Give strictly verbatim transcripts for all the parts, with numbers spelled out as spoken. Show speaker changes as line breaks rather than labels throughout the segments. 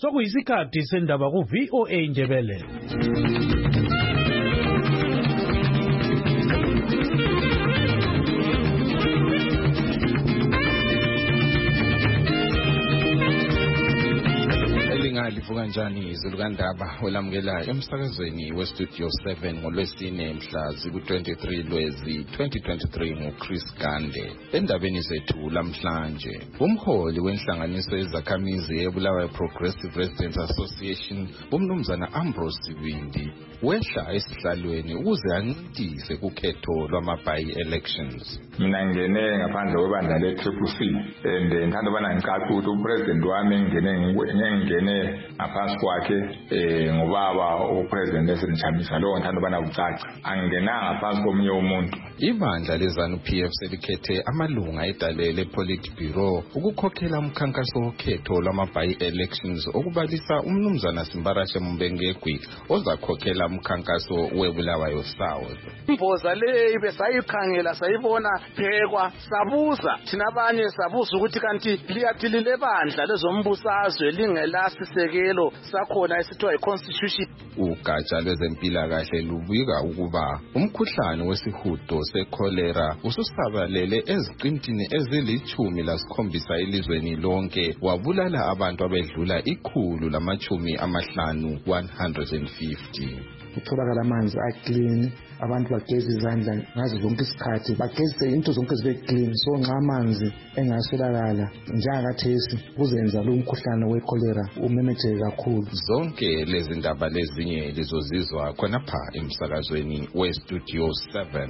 sokuyisikhathi sendaba ku V O A Ndebele.
Livuka njani izulu kandaba olamukelayo emsakazweni westudio seven ngolwesine mhla ziku twenty-three Lwezi twenty twenty-three nguChris Gande. Endabeni zethu lamhlanje, umholi wenhlanganiso yezakhamizi eBulawayo Progressive Residents Association umnumzana Ambrose Sibindi wehla esihlalweni ukuze ancintise kukhetho lwama-by elections.
Mina ngene ngaphandle kwebandla le-Triple C and ngithanda ubana ngicace ukuthi upresident wami ngene ngene ngaphansi kwakhe eh ngobaba upresident esenchamisa lo ngithanda ubana kucaca angenanga ngaphansi komunye umuntu.
Ibandla lezanu P F selikhethe amalunga edalele Politburo ukukhokhela umkhankaso wokhetho lwama-by elections okubalisa umnumzana Simbarashe Mbengegwi ozakhokhela umkhankaso weBulawayo South.
Imboza le besayikhangela sayibona phekwa sabuza thina abanye sabuza ukuthi kanti liyathilile bandla lezombusazwe lingelasisekelo sakhona esithiwa iconstitution.
Ugatsha lwezempilakahle lubika ukuba umkhuhlane wesihudo secholera ususabalele eziqintini ezilithumi lasikhombisa elizweni lonke wabulala abantu abedlula ikhulu lamachumi amahlanu one hundred fifty.
Kutholakala amanzi aclean, abantu bageza izandla ngazo zonke isikhathi, bageze into zonke zibe clean. So nxa amanzi engaswelakala njengakathesi kuzenza lo mkhuhlane wecholera umemetheke kakhulu.
Zonke lezi ndaba lezinye lizozizwa khonapha emsakazweni westudio seven.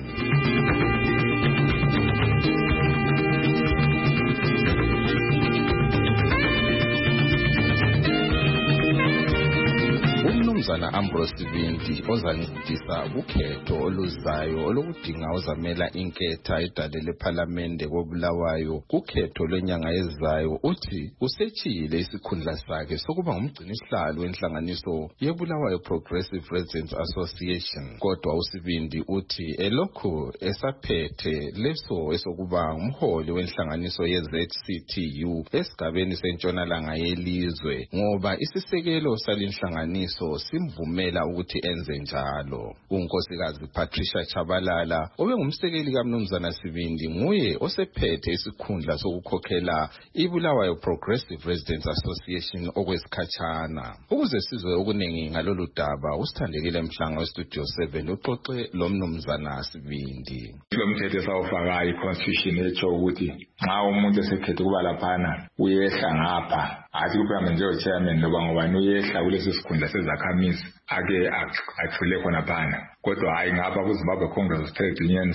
Umnumzana Ambrose Sibindi ozancedisa ukhetho oluzayo olokudinga ozamela inketha edalele eParliament koBulawayo kukhetho lwenyanga ezayo uthi usetshile isikhundla sakhe sokuba ngumgcinisihlalo wenhlanganiso yeBulawayo Progressive Residents Association. Kodwa uSibindi uthi elokhu esaphethe leso esokuba umholi wenhlanganiso ye-Z C T U esigabeni sentshonalanga yelizwe ngoba isisekelo salenhlanganiso simvumela ukuthi enze njalo. Unkosikazi Patricia Chabalala obengumsekeli kaMnumzana Sibindi nguye osephethe isikhundla sokukhokhela iBulawayo Progressive Residents Association okwesikhatshana. Ukuze sizwe okuningi ngalolu daba usithandekile Mhlanga westudio seven uxoxe lo Mnumzana Sibindi.
Lo mthetho esawufaka iconstitution etsho ukuthi nxa umuntu esekhethe kuba laphana uyehla ngapha athi kuphela njengo-chairman loba ngobani uyehla kulesi sikhundla sezakhamizi ake athule khona phana. Kodwa hayi ngapha kuZimbabwe Congress of Trade Unions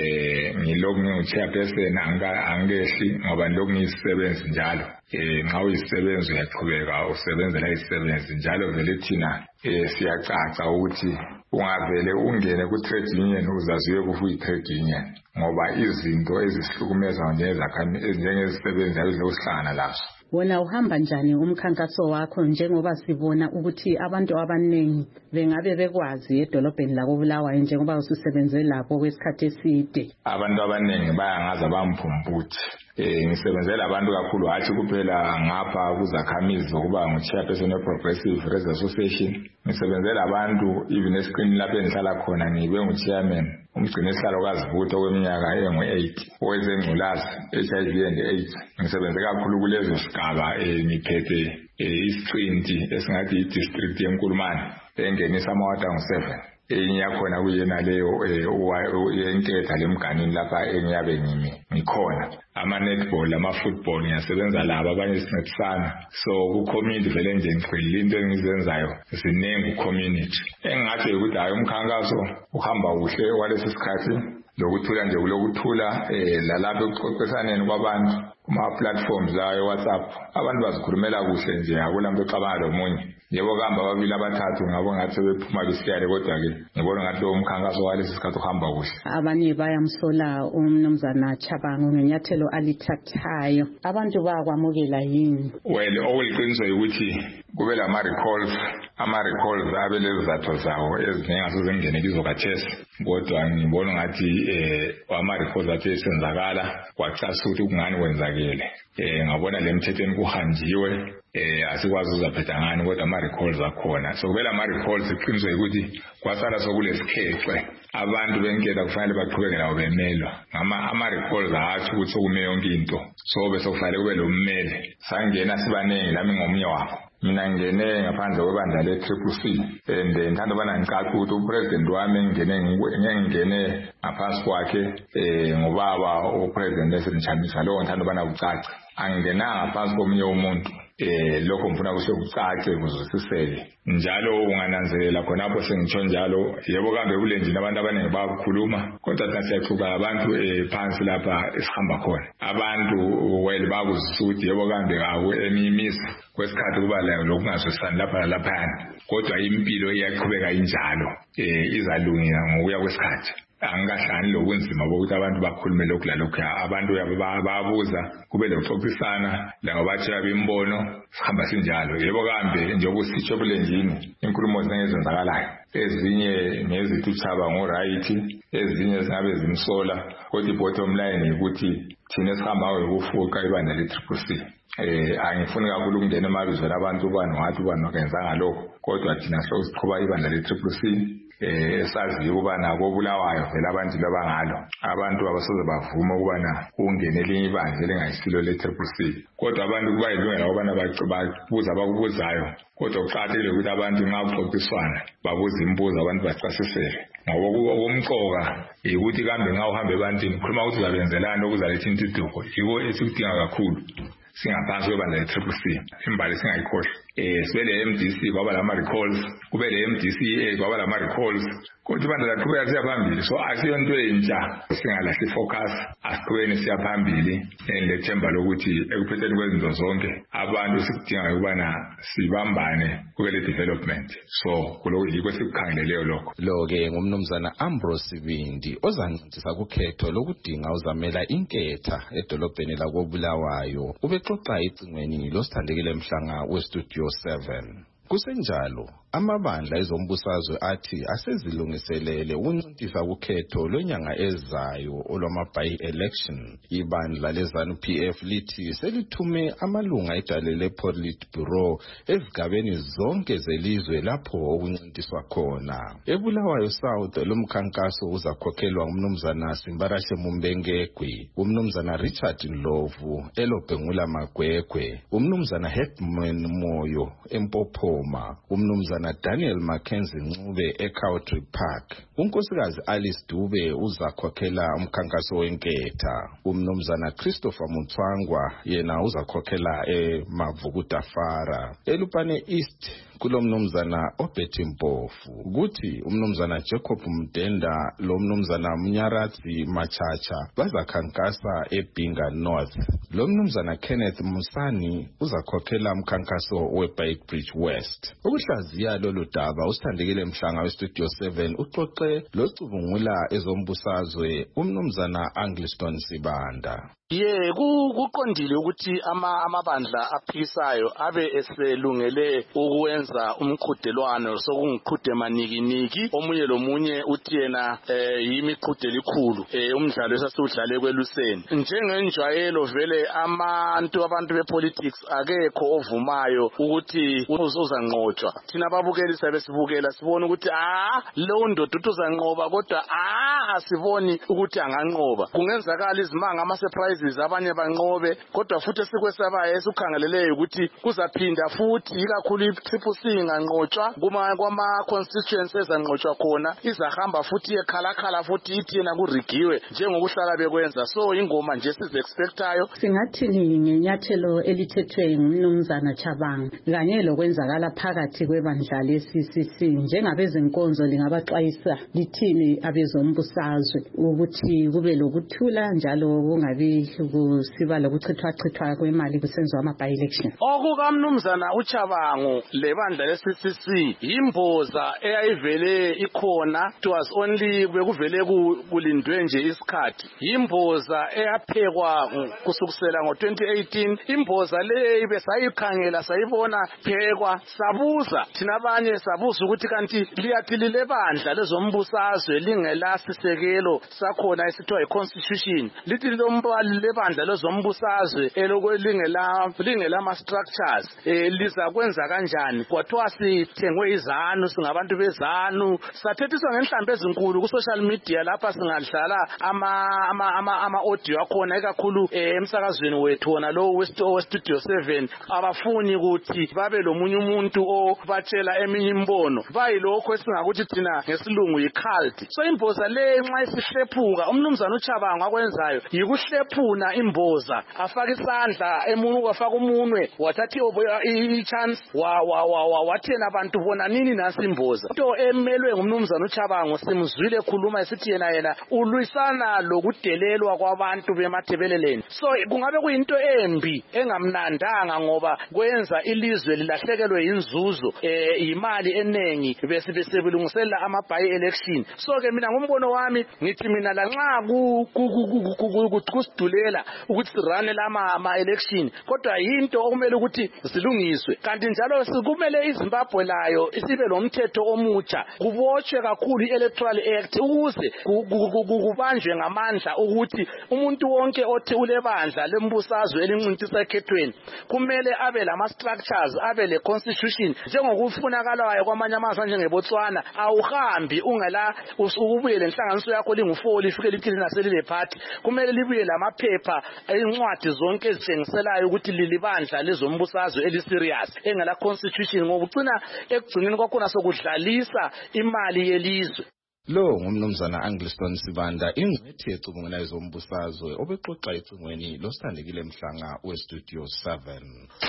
eh ngilokhu ngingu-chairperson angehli ngoba ngilokhu ngiyisisebenzi njalo. Eh nxa uyisisebenzi uyaqhubeka usebenzela isisebenzi njalo vele thina eh siyacaca ukuthi ungavele ungene ku-trade union uzaziwe kufuyi trade union ngoba izinto ezisihlukumeza njengezisebenzi abezohlangana lazo.
Wona uhamba njani umkhankaso wakho njengoba sibona ukuthi abantu abaningi bengabe bekwazi edolobheni la koBulawayo njengoba ususebenze lapho kwesikhathi eside?
Abantu abaningi bayangaza bamphumbuthi. Eh ngisebenzela abantu kakhulu hathi kuphela ngapha kuzakhamizi ukuba ngu-chairperson we-Progressive Residents Association. Ngisebenzela abantu even escreen lapho engihlala khona ngibe ngu-chairman umgcinisihlalo kaZivutha kweminyaka engu-eight owezengculazi H I V and AIDS. Ngisebenze kakhulu kulezo sigaba eh ngiphethe isiqinti esingathi i-district yeNkulumane engenisa amawadi angu-seven. Enye yakhona kuyena leyo yenketha lemganini lapha engiyabe ngimi ngikhona. Ama-netball, ama-football ngiyasebenza laba abanye sincedisana. So ku-community vele nje ngicela into engizenzayo ziningi ku-community. Engingathi ukuthi hayi umkhankaso uhamba kuhle walesi sikhathi lokuthula nje kulokuthula eh lalapho ukuxoxesaneni kwabantu kuma-platforms layo WhatsApp abantu bazikhulumela kuhle nje akulambe exabana lomunye. Yebo kamba ababili abathathu ngabo ngathi bephuma besiyale kodwa ke ngibona ngathi lo umkhankaso walesi sikhathi uhamba kuhle.
Abanye bayamsola umnumzana Chabango ngenyathelo alithathayo. Abantu bayakwamukela yini?
Well okuliqiniso ukuthi kube lama recalls ama recalls abelezi zatho zawo eziningi zingene kizokathesi kodwa ngibona ngathi eh ama recalls athi senzakala kwacasa ukuthi kungani kwenza kwenzakele eh ngabona lemthethweni kuhanjiwe eh asikwazi uzaphetha ngani kodwa ama recalls akhona so kubela ama recalls iqiniswe ukuthi kwasala sokulesikhexe abantu benkela kufanele baqhubeke lawo bemelwa ngama ama recalls athi ukuthi sokume yonke into so bese kufanele kube lo mmeli sangena sibanenge lami ngomnye wabo mina ngene ngaphandle kwebandla le Triple C and ngithanda bana ngicaca ukuthi upresident wami ngene ngene ngaphansi kwakhe eh ngobaba upresident lesemchamisa lo ngithanda bana kucaca angenanga ngaphansi komunye umuntu eh lokho ngifuna kucace kuzwisiseke njalo ungananzelela khonapho sengitsho njalo yebo kambe kulenjini abantu abaningi bakukhuluma kodwa thina siyaxuka abantu phansi lapha esihamba khona abantu well bakuzisa ukuthi yebo kambe kawo emimisa kwesikhathi kuba la lokungazwisani lapha laphana kodwa impilo iyaqhubeka injalo eh izalungisa ngokuya kwesikhathi angahlani lokunzima bokuthi abantu bakhulume lokhu lalokhu abantu bayababuza kube lokuxoxisana labo batshela bembono sihamba sinjalo yebo kambe njengoba usitsho kulenjini inkulumo zingezenzakalayo ezinye ngezithuthaba ngoright ezinye zingabe zimsola kodwa bottom line ukuthi thina sihamba ngokufuqa ibandla le Triple C eh angifuni kakhulu ukungena emabizweni abantu ubani wathi ubani wakenza ngalokho kodwa thina sosiqhuba ibandla le Triple C eh esazi ukuba nako Bulawayo vela abantu labangalo abantu abasoze bavuma ukuba na ungene elinye ibandla lengayisilo le Triple C kodwa abantu kuba yilungela ukubana babuza abakubuzayo kodwa kuqhathekile ukuthi abantu nxa kuxoxiswana babuza imibuzo abantu bachasisele ngoba okumqoka ukuthi kambe nxa uhamba ebantwini khuluma ukuthi uzabenzelana okuzaletha intuduko yiko esikudinga kakhulu singaphansi kwebandla le Triple C imbali singayikhohlwa eh sibe le M D C kwaba lama recalls kube le M D C A kwaba lama recalls kodwa ibandla laqhubeka siyaphambili so asiyo into entsha singalahli focus asiqhubeni siyaphambili enlethemba lokuthi ekuphetheni kwezinto zonke abantu sikudinga ukubana sibambane kube le development so kuloko yiko sikukhangeleleyo lokho
lo ke ngumnumzana Ambrose Sibindi ozancedisa kukhetho lokudinga uzamela inketha edolobheni la koBulawayo ubexoxa icingweni losithandekile mhlanga we Studio seven kusenjalo amabandla ezombusazwe athi asezilungiselele ukuncintisa ukhetho lonyanga ezayo olwama-by election ibandla lezanu P F lithi selithume amalunga edalele Politburo ezigabeni zonke zelizwe lapho okuncintiswa khona eBulawayo South lomkhankaso uzakhokhelwa ngumnumzana Simbarashe Mumbengegwi umnumzana Richard Ndlovu eLobhengula Magwegwe umnumzana Hetman Moyo eMpophoma umnumzana Daniel Mackenzie Ncube eCowtree Park unkosikazi Alice Dube uzakhokhela umkhankaso wenketha umnumzana Christopher Mutswangwa yena uzakhokhela eMavukutafara eLupane East kulomnumzana Obeti Mpofu kuthi umnumzana Jacob Mdenda lo mnumzana Mnyaradzi Machacha bazakhankasa eBinga North lo mnumzana Kenneth Musani uzakhokhela umkhankaso weBaitbridge West ukuhlaziya lolu daba usithandekile mhlanga weStudio seven uxoxe locubungula ezombusazwe umnumzana Angliston Sibanda
ye kuqondile ukuthi ama amabandla aphikisayo abe eselungele ukwenza umqhudelwano sokungiqhude manikiniki omunye lomunye uthi yena yimiqhude likhulu umdlalo esasiudlale kweluseni njengenjwayelo vele abantu abantu bepolitics akekho ovumayo ukuthi uzanqotshwa thina babukeli sabe sibukela sibona ukuthi ah lo ndoda uzanqoba kodwa ah asiboni ukuthi anganqoba kungenzakala izimanga ama surprise abanye banqobe kodwa futhi esikwesabaye esukhangeleleyo ukuthi kuzaphinda futhi ikakhulu i-Triple C inganqotshwa kuma kwama constituencies ezanqotshwa khona izahamba futhi ekhalakhala futhi ithi yena kurigiwe njengokuhlala bekwenza so ingoma nje size expectayo
singathini ngenyathelo elithethwe ngumnumzana Chabanga kanye lokwenzakala phakathi kwebandla le-C C C njengabezenkonzo lingabaxwayisa lithini abezombusazwe ukuthi kube lokuthula njalo kungabi kusiba lokuchithwa-chithwa kwemali kusenziwa ama-by election
okukamnumzana uChabango lebandla le-C C C yimboza eyayivele ikhona it was only bekuvele kulindwe nje isikhathi yimboza eyaphekwa kusukusela ngo twenty eighteen imboza le besayikhangela sayibona phekwa sabuza thina abanye sabuza ukuthi kanti liyathi lilebandla lezombusazwe lingelasisekelo sakhona esithiwa yi-constitution lithi lomba lebandla lezombusazwe elokwelingela lingela ama structures eh liza kwenza kanjani kwathiwa sithengwe izanu singabantu bezanu sathethiswa ngenhlambe ezinkulu ku social media lapha singadlala ama ama ama, ama audio akhona ekakhulu emsakazweni wethu wona lo we Studio seven abafuni ukuthi babe lomunye umuntu obatshela eminye imbono bayilokho esingakuthi thina ngesilungu yi-cult. So imboza le nxa isihlephuka umnumzana uChabanga akwenzayo yikuhlephuna imboza afaka isandla emuntu wafaka umunwe wathathi i-chance wa wa wa wathena abantu bona nini nasi imboza into emelwe ngumnumzana uChabanga simzwile khuluma esithi yena yena ulwisana lokudelelwa kwabantu bemathebeleleni. So kungabe kuyinto embi engamnandanga ngoba kwenza ilizwe lilahlekelwe inzuzo eh imali enengi bese bese belungisela ama by election. So ke mina ngombono wami ngithi mina la nxa kusidulela ukuthi sirane lama ama election kodwa yinto okumele ukuthi silungiswe kanti njalo sikumele iZimbabwe layo isibe lomthetho omutsha kubotshwe kakhulu i-Electoral Act ukuze kubanjwe ngamandla ukuthi umuntu wonke othi ulebandla lembusazwe elincintisa ekhethweni kumele abe lama structures abe le constitution njengokufunakalayo kwamanye amazwe njengebotswana awuhambi ungela ubuye lenhlanganiso yakho lingu-four lifike lithi linaselile party kumele libuye lamaphepha incwadi zonke ezitshengiselayo ukuthi lilibandla lezombusazwe eli-serious engela constitution ngoba ugcina ekugcineni kwakhona sokudlalisa imali yelizwe.
Lo ngumnumzana Angliston Sibanda ingcwethi yecubungulayo zombusazwe obexoxa ecingweni losithandekile Mhlanga we Studio seven.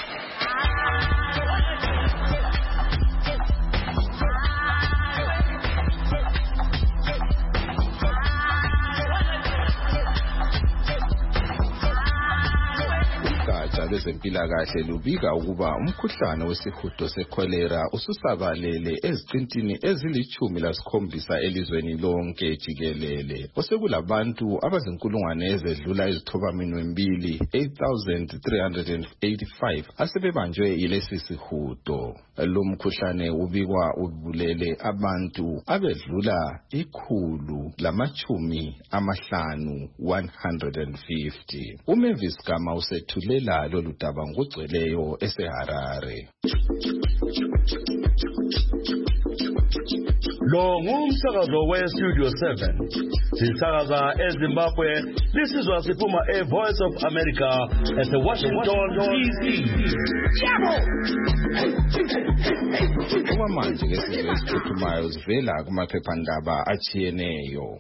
Lwezempilakahle lubika ukuba umkhuhlane wesihudo secholera ususabalele ezicintini ezilichumi lasikhombisa elizweni lonke jikelele osekulabantu abazinkulungwane ezedlula izithobaminwe mbili eight thousand three hundred eighty-five asebebanjwe yilesi sihudo. Lo mkhuhlane ubikwa ubulele abantu abedlula ikhulu lamachumi amahlanu one hundred fifty. uMavis Gama usethulela lolu daba ngugcweleyo eseHarare.
Lo ngumsakazo we Studio seven. Sisakaza eZimbabwe. This is Wasipuma, a Voice of America at the Washington D C.
Okwamanje ke sizwe esiphuthumayo sivela kumaphephandaba achiyeneyo.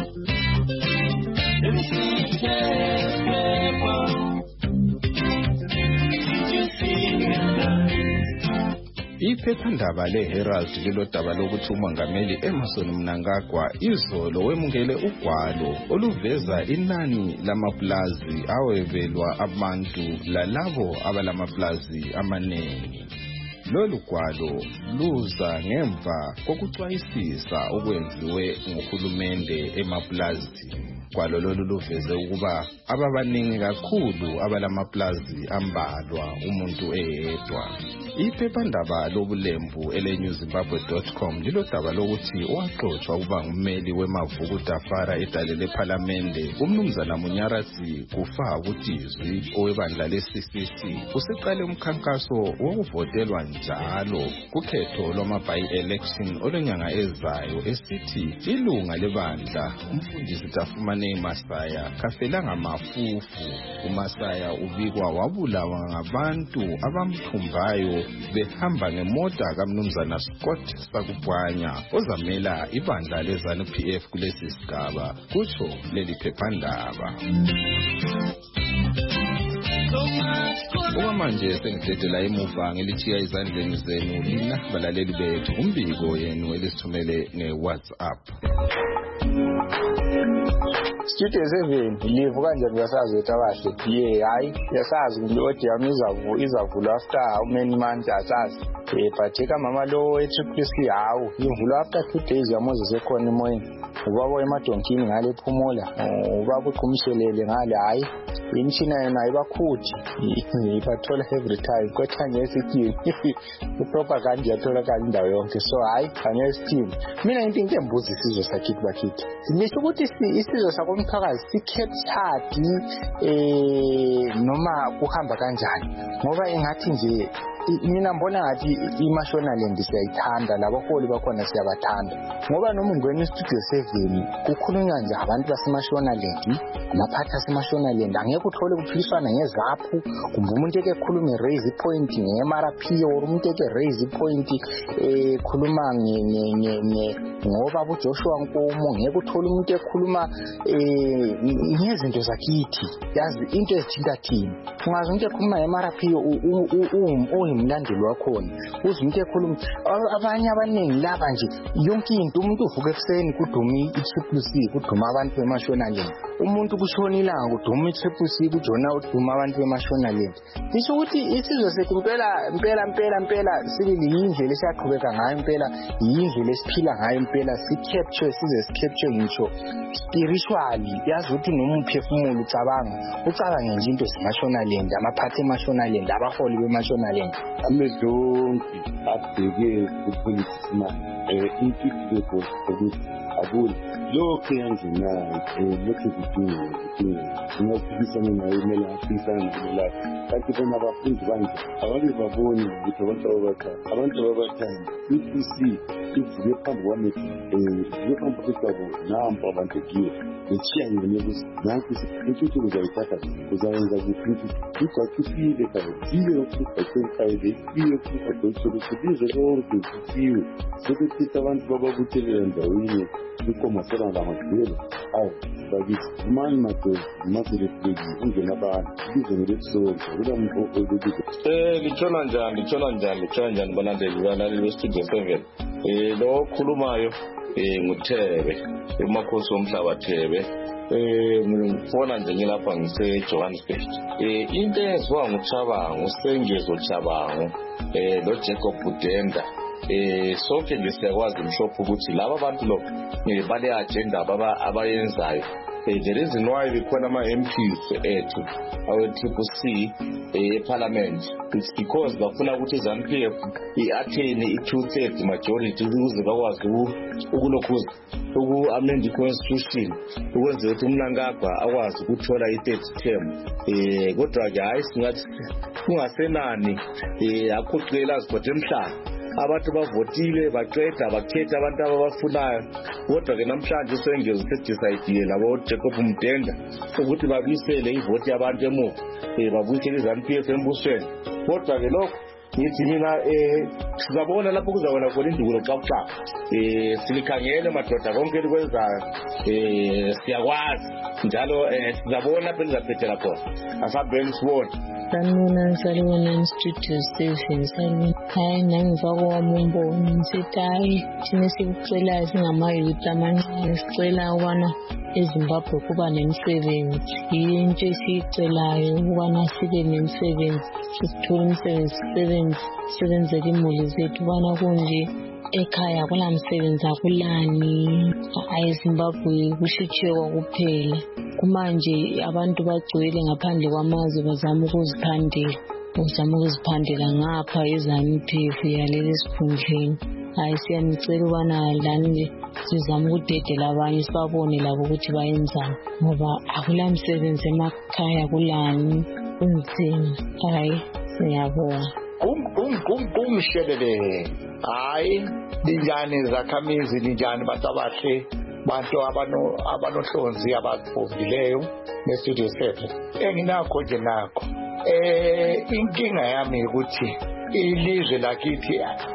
Iphephandaba leHerald lilodaba lokuthi umongameli Emmerson Mnangagwa izolo wemukele ugwalo oluveza inani lamaplazi awebelwa abantu lalabo abalamaplazi amanengi. Lolu gwalo luza ngemva kokuxwayisisa okwenziwe nguhulumende emaplazini. Gwalo lolu luveze ukuba ababaningi kakhulu abalamaplazi ambalwa umuntu eyedwa. Iphephandaba lobulembu ele new zimbabwe dot com lilodaba lokuthi owaxotsha ukuba ngummeli wemavuku Tafara edale lephalamende umnumzana Munyarasi kufa ubutizwi owebandla le-C C C useqale umkhankaso wokuvotelwa njalo kukhetho lwama-by-election olwenyanga ezayo esithi ilunga lebandla umfundisi Tafumane Masaya kafelanga mafufu. uMasaya ubikwa wabulawa ngabantu abamthumbayo behamba ngemota kaMnumzana Scott Sakupwanya ozamela ibandla leZANU P F kulesi sigaba kutsho leli phephandaba. Okwamanje sengidedela emuva ngilithiya izandleni zenu lina balaleli bethu umbiko yenu elisithumele nge-WhatsApp.
Studio seven live kanjani yasazi ukuthi abahle ye hayi yasazi ngilodi yami izavu izavulwa after many months asazi eh but eka mama lo e-triple C hawo ivulwa after two days yamoze sekhona emoyeni ubaba emadonkini ngale phumula, ubaba uqhumshelele ngale hayi imishina yena ayibakhuthi ibathola every time kodwa ngesithi upropaganda yatholakala indawo yonke so hayi angesithi mina into into embuzi isizwe sakithi bakithi sinisho ukuthi isizwe sakomphakazi si-captured eh noma kuhamba kanjani ngoba engathi nje mina ngibona ngathi iMashonaland siyayithanda labaholi bakhona siyabathanda ngoba noma ungena estudio seven kukhulunywa nje abantu baseMashonaland amaphathi aseMashonaland angeke uthole kuphikiswana ngezaphu kumbe umuntu eke khuluma raise point nge-M R P or umuntu eke raise point eh khuluma nge ngoba uJoshua Nkomo ngeke uthole umuntu ekhuluma eh ngezinto zakithi yazi into ezithinta thina ungazi umuntu ekhuluma nge-M R P u imlandeli wakhona uze umuntu ekhuluma abanye abaningi laba nje yonke into umuntu uvuka ekuseni kuduma i-Triple C kuduma abantu beMashonaland umuntu kushona ilanga kuduma i-Triple C kujona uduma abantu beMashonaland disho ukuthi isizwe sethu impela impela impela impela sibili yindlela esiyaqhubeka ngayo impela yindlela esiphila ngayo impela si-capture size si-capture ngisho spiritually yazi ukuthi noma umphefumulo ucabanga ucabanga nje into zeMashonaland amaphathi eMashonaland abaholi beMashonaland
amedonki abheke kupolitics manje intuthuko ukuthi abule lokho yangenayo lokho kudinga kudinga ngokuphikisana nayo imela afisana nayo kanti bona abafundi banje abanye baboni ukuthi abantu ababathatha abantu ababathatha ipc ivuke phambi kwami ivuke phambi kwabo namba abantu kiyo ngichiyanye ukuthi nanku intuthuko uzayithatha uzayenza ukuthi ukwakufile kahle ukuthi ayifayile iyo ukuthi kubize konke kufiwe sokuthi abantu bababuthelela ndaweni ikomasela ngamagwelo awu bakithi manje mato masele fiki ungena abantu bize ngelesonto kuba umuntu olubiko
eh litshona njani litshona njani litshona njani balandeli balaleli we-Studio seven eh lo khulumayo eh nguThebe emakhosi omhlaba Thebe eh ngifona nje ngilapha ngise Johannesburg eh into eyenziwa nguChabango uSengezo Chabango eh lo Jacob Budenda eh sonke nje siyakwazi mshopho ukuthi laba bantu lo bale agenda baba abayenzayo the reason why bekhona ama-M Ps ethu awe-Triple C e-Parliament it's because bafuna ukuthi i-ZANU P F i-attain i-two-thirds majority ukuze bakwazi ukulokhuza uku-amend i-constitution ukwenzela ukuthi uMnangagwa akwazi ukuthola i-third term um kodwa-ke hhayi singathi kungasenani um akhuqela azibhode emhlaba abantu bavotile baqeda bakhetha abantu ababafunayo kodwa ke namhlanje uSengezo usedecide labo Jacob Mdenda ukuthi babisele ivoti yabantu emuva eh babuyisele iZANU P F embusweni kodwa ke lokho ngithi mina eh sizabona lapho kuzawona khona indukulo xaxa eh silikhangele madoda konke likwenzayo eh siyakwazi njalo eh sizabona phela izaphethela khona asabheni sibone
sanibona salibona in-Studio seven salibona hayi nangifaka wami umbono ngithi hayi thina sikucelayo singama-youth amancane sicela ukubana eZimbabwe kuba nemisebenzi yinto esiyicelayo ukubana sibe nemisebenzi sithole umsebenzi sisebenzi sisebenzele imuli zethu ubana kunje ekhaya kunamsebenzi akulani eZimbabwe kushitshiwe kuphela kumanje abantu bagcwele ngaphandle kwamazwe bazama ukuziphandela uzama ukuziphandela ngapha iZANU P F yaleli esikhundleni hayi siyanicela ubana lani nje sizama ukudedela abanye sibabone labo ukuthi bayenzani ngoba akulamsebenzi emakhaya kulani kunzima hayi siyabonga
kum kum kum kum shelele hayi linjani zakhamizi linjani bantu abahle bantu abano abanohlonzi abafundileyo ne-Studio seven enginakho nje nakho eh inkinga yami ukuthi ilizwe lakithi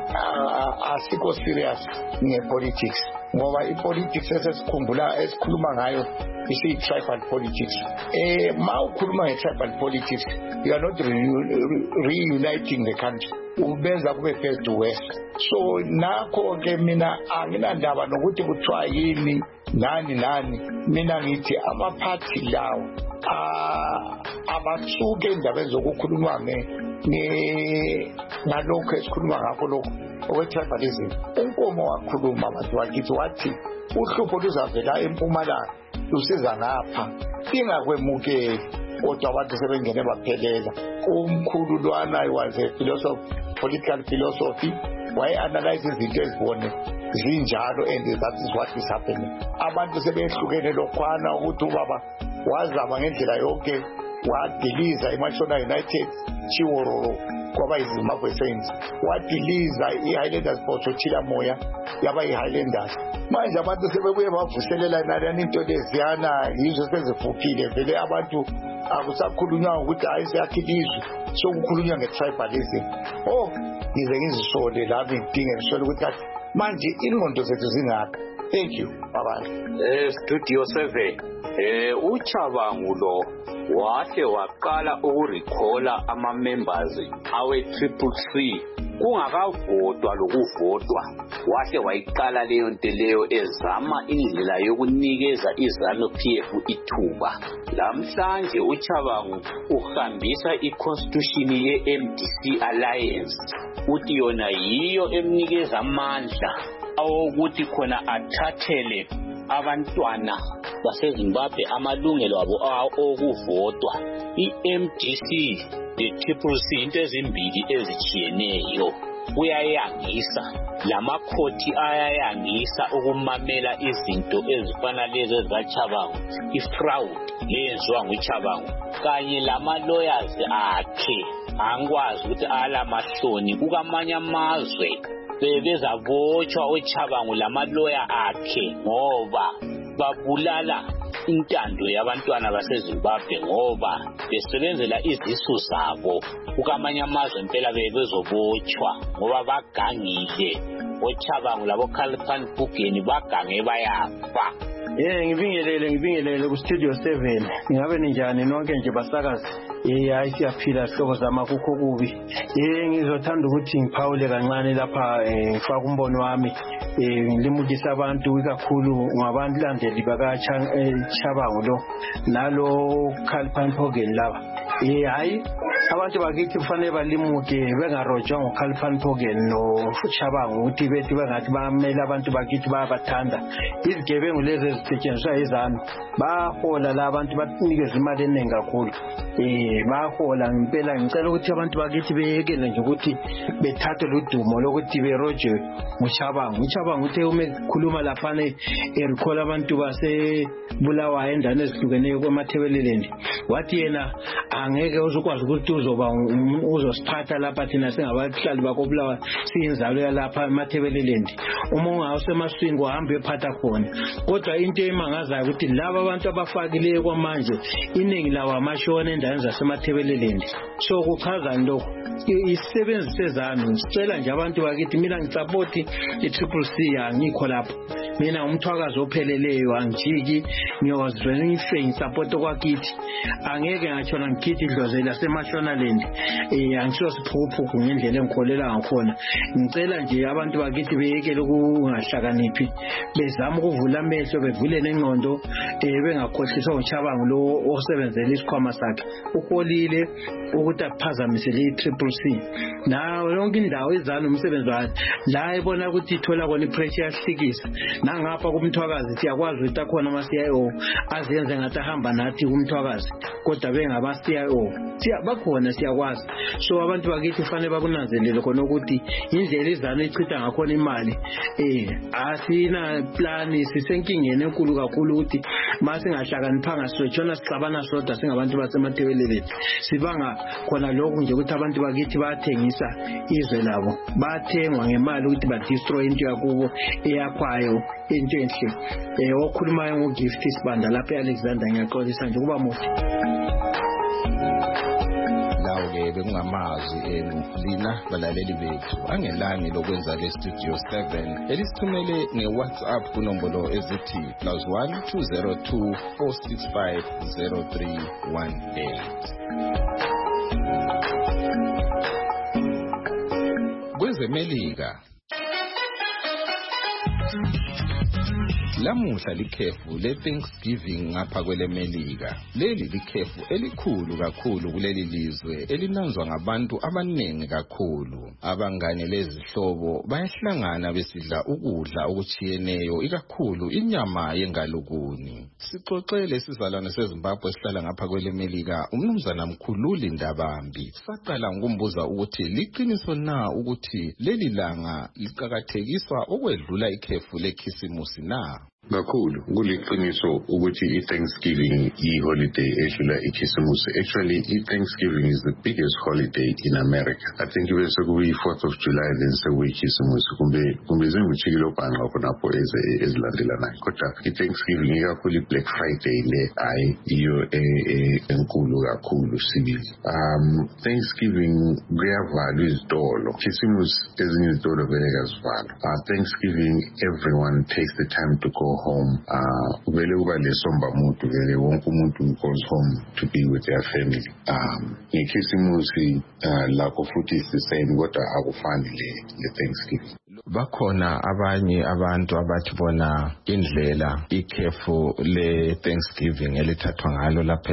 asikho serious ngepolitics ngoba ipolitics esesikhumbula esikhuluma ngayo isi tribal politics eh mawukhuluma nge-tribal politics you are not reuniting the country ubenza kube first to west so nakho ke mina anginandaba nokuthi kuthiwa yini nani nani mina ngithi amaphathi lawo abasuke endabeni zokukhuluma nalokho esikhuluma ngakho lokho okwe-tribalism uNkomo wakhuluma abantu wakithi wathi uhlupho luzavela empumalanga lusiza ngapha singakwemukeli kodwa abantu sebengene baphelela. Umkhulu lwana was a philosophy, political philosophy, waye-analyze izinto ezibone zinjalo, and that is what is happening. Abantu sebehlukene lokhwana ukuthi ubaba wazama ngendlela yonke wadiliza iMashona United chiwororo kwaba iZimbabwe Saints, wadiliza iHighlanders Botsotila moya yaba iHighlanders. Manje abantu sebebuye bavuselela nalani into leziyana yizo sezifuphile vele abantu akusakhulunywa ukuthi hayi siyakhilizwe sokukhulunywa ngetribalism. Oh ngize ngizisole la ngidinge ngisole ukuthi manje ingqondo zethu zingaka. Thank you. Bye bye.
Eh Studio seven eh uChabangu lo wahle waqala ukurecalla ama members awe triple C kungakavotwa lokuvotwa. Wahle wayiqala leyo nto leyo ezama indlela yokunikeza iZanu P F ithuba. Lamhlanje uChabangu uhambisa iconstitution ye M D C Alliance uthi yona yiyo emnikeza amandla awokuthi khona athathele abantwana baseZimbabwe amalungelo abo okuvotwa. I-M D C le-Triple C into ezimbili ezijiyeneyo uyayangisa, lamakhoti ayayangisa ukumamela izinto ezifana lezi zaChabangu, ifraud leyenziwa nguChabangu kanye lama-lawyers akhe angikwazi ukuthi alamahloni kukamanye amazwe bebezabotshwa uChabangu lama-lawyer akhe ngoba babulala intando yabantwana baseZimbabwe ngoba besebenzela izisu zabo. Kukamanye amazwe impela bebezobotshwa ngoba bagangile oChabangu labo Khalpan Bugeni bagange bayafa.
Eh ngibingelele ngibingelele ku Studio seven. Ingabe ninjani nonke nje basakazi? Eh hayi siyaphila sihloko zama kukho kubi. Eh ngizothanda ukuthi ngiphawule kancane lapha ngifaka umbono wami. Eh ngilimukisa abantu ikakhulu ngabantu landeli bakacha Chabangu lo nalo Khalpan Bugeni laba. Eh hayi abantu bakithi kufanele balimuke bengarojwa ngoKhalpan Bugeni no Chabangu ukuthi bethi bengathi bamela abantu bakithi bayabathanda. Izigebengu lezi ezisetshenziswa iZanu bahola la abantu banikeza imali eningi kakhulu. Eh bahola ngempela. Ngicela ukuthi abantu bakithi beyekele nje ukuthi bethathe ludumo lokuthi beroje nguChabangu. uChabangu uthe uma ekhuluma lapha erecall abantu base Bulawayo endane ezihlukeneyo kwamathebelelendi wathi yena angeke uzokwazi ukuthi uzoba uzosiphatha lapha thina singabahlali bakobulawayo siyinzalo yalapha emathebelelendi. Uma ungawusemaswini kuhambe ephatha khona. Kodwa into emangazayo ukuthi laba abantu abafakileyo kwamanje iningi lawa amashona endaweni zasemathebelelendi. So kuchaza lokho isisebenzi seZanu sicela nje abantu bakithi mina ngisupport i-Triple C angikho lapho. Mina umthwakazi opheleleyo angijiki ngiyozwela ife support kwakithi. Angeke ngachona ngikithi idlozela seMashonaland. Eh angisho siphuphu ngendlela engikholela ngakhona. Ngicela nje abantu bakithi beyekele ukungahlakaniphi bezama ukuvula amehlo bevule nengqondo eh bengakhohliswa uChabangu lo osebenzela isikhwama sakhe. Uholile ukuthi aphazamise le-Triple C. Nawo yonke indawo iZanu umsebenzi wakhe la ebona ukuthi ithola kona ipressure yahlikisa. Nangapha kumthwakazi siyakwazi ukuthi akhona ama C I O azenze ngathi ahamba nathi kumthwakazi kodwa bengaba C I O siyabakhona siyakwazi. So abantu bakithi kufanele bakunanzelele khona ukuthi indlela iZanu ichitha ngakhona imali eh asina plan sisenkingeni enkulu kakhulu ukuthi mase ngahlakaniphanga sitshona sixabana sodwa singabantu basemathebeleleni. Sibanga khona lokho nje ukuthi abantu bakithi bayathengisa izwe labo bathengwa ngemali ukuthi ba destroy into yakubo eyakhwayo into enhle. Eh okhulumayo ngoGift Sibanda lapha eAlexander ngiyaxolisa nje kuba muhle.
Lawo-ke bekungamazwi enu lina balaleli bethu angelani lokwenza le Studio seven elisithumele nge-WhatsApp kunombolo ezithi plus one two zero two four six five zero three one eight. kwezemelika Lamuhla likhefu le Thanksgiving ngapha kwelemelika. Leli likhefu elikhulu kakhulu kuleli lizwe elinanzwa ngabantu abanengi kakhulu. Abangane lezihlobo bayahlangana besidla ukudla okuchiyeneyo ikakhulu inyama yengalukuni. Sixoxele sizalwane seZimbabwe sihlala ngapha kwelemelika umnumzana Mkhululi Ndabambi. Saqala ngokumbuza ukuthi liqiniso na ukuthi leli langa liqhakathekiswa okwedlula ikhefu lekhisimusi na?
Kakhulu kuliqiniso ukuthi i-Thanksgiving i-holiday edlula ikhisimusi. Actually, i-Thanksgiving is the biggest holiday in America. I think it was fourth of July then sekuyikhisimusi kumbe kumbe zinguchikilo bhanqa khonapho ezilandelanayo. Kodwa i-Thanksgiving ikakhulu i-Black Friday le hayi iyo enkulu kakhulu sibili. Um Thanksgiving kuyavalwa izitolo. Khisimusi ezinye izitolo vele kazivalwa. Uh, Thanksgiving everyone takes the time to go home. Uh, vele kuba lesomba muntu vele wonke umuntu goes home to be with their family. Um, ngekhisimusi uh, lakho futhi is the same kodwa akufani le le Thanksgiving.
Bakhona abanye abantu abathi bona indlela ikhefu le Thanksgiving elithathwa ngalo lapha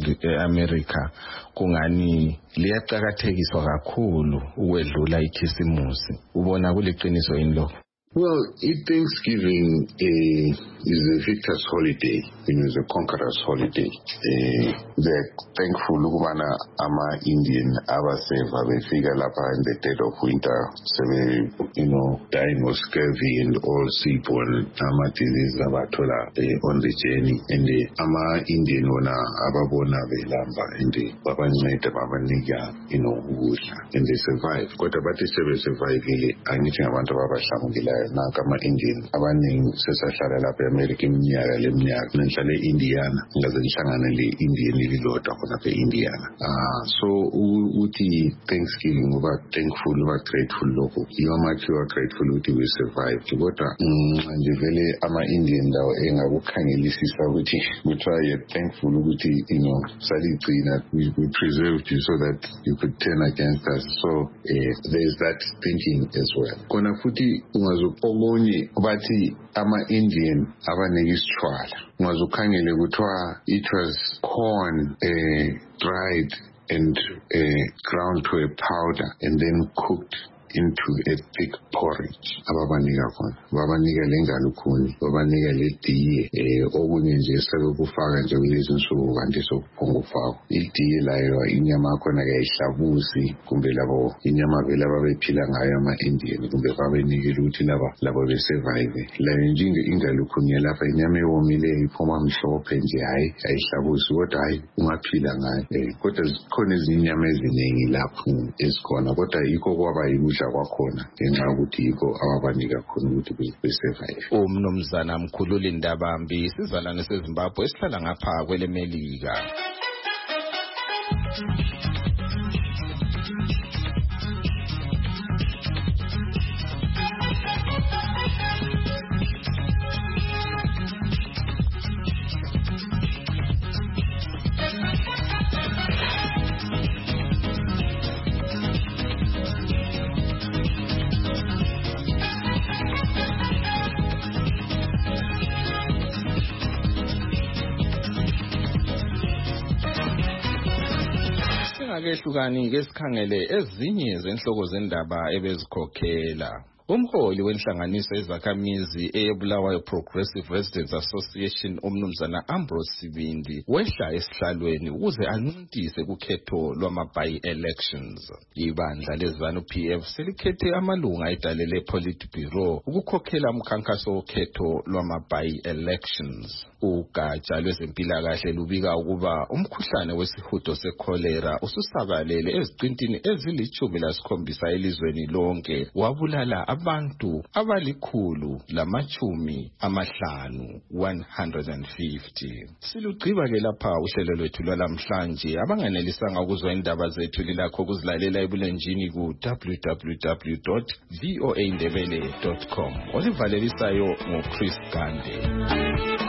eAmerica kungani liyaqhakathekiswa kakhulu ukwedlula ikhisimusi. Ubona kuliqiniso yini lokho?
Well, Thanksgiving uh, is a victor's holiday. It is a conqueror's holiday. Uh, they're thankful ukubana ama Indian abaseva befika lapha in the dead of winter, so they, you know, dying of scurvy and all seaborne ama diseases abathola uh, on the journey. And the ama Indian wona ababona belamba and the babanceda babanika, you know, ukudla and they survive. Kodwa bathi sebe survive angithi ngabantu ababahlamukile nakama Indian abaningi sesahlala lapha eAmerica iminyaka leminyaka nenhlale eIndiana ngaze ngihlangana le Indian lilodwa khona lapha eIndiana. Ah so uthi Thanksgiving uba thankful uba grateful lokho you much you are grateful ukuthi we survived kodwa nje vele ama Indian lawo engakukhangelisisa ukuthi we try thankful ukuthi you know saligcina we, we preserved you so that you could turn against us. So uh, there is that thinking as well. Kona futhi ungazo omunye bathi ama-Indian abanika isitshwala ungazukhangele kuthiwa it was corn uh, dried and uh, ground to a powder and then cooked into a thick porridge ababanika khona babanika lengalukuni babanika lediye eh okunye nje sebekufaka nje kulezi nsuku kanti sokufaka idiye layo inyama khona kayihlabusi kumbe labo inyama vela babephila ngayo ama Indian kumbe babenikela ukuthi laba labo be survive la nje ingalukuni lapha inyama ewomile iphuma mhlophe nje hayi ayihlabusi kodwa hayi ungaphila ngayo eh kodwa zikhona izinyama eziningi lapho esikhona kodwa yikho kwaba yikudla kwakhona ngenxa ukuthi yikho ababanika khona ukuthi besurvive.
Umnumzana Mkhululi Ndabambi sizalwane seZimbabwe esihlala ngapha kwelemelika. Akehlukani ke sikhangele ezinye zenhloko zendaba ebezikhokhela. Umholi wenhlanganiso ezakhamizi eyeBulawayo Progressive Residents Association umnumzana Ambrose Sibindi wehla esihlalweni ukuze ancuntise kukhetho lwama-by elections. Ibandla lezanu P F selikhethe amalunga edalele Politburo ukukhokhela umkhankaso wokhetho lwama-by elections. Ugatsha lwezempilakahle lubika ukuba umkhuhlane wesihudo sekholera ususabalele eziqintini ezilithumi lasikhombisa elizweni lonke wabulala abantu abalikhulu lamachumi amahlanu one hundred fifty. Silugqiba ke lapha uhlelo lwethu lwalamhlanje. Abanganelisanga ukuzwa indaba zethu lilakho ukuzilalela ebulenjini ku w w w dot voa ndebele dot com. Olivalelisayo ngoChris Gande.